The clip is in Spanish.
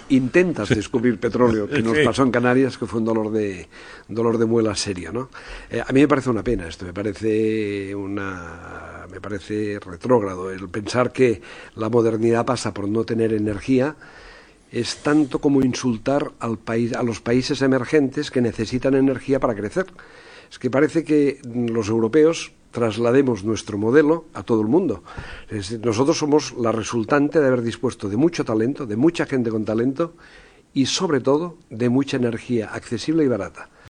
intentas descubrir petróleo, que nos Sí. pasó en Canarias, que fue un dolor de muela serio, ¿no? A mí me parece una pena esto, me parece retrógrado el pensar que la modernidad pasa por no tener energía. Es tanto como insultar a los países emergentes que necesitan energía para crecer. Es que parece que los europeos traslademos nuestro modelo a todo el mundo. Nosotros somos la resultante de haber dispuesto de mucho talento, de mucha gente con talento y, sobre todo, de mucha energía accesible y barata.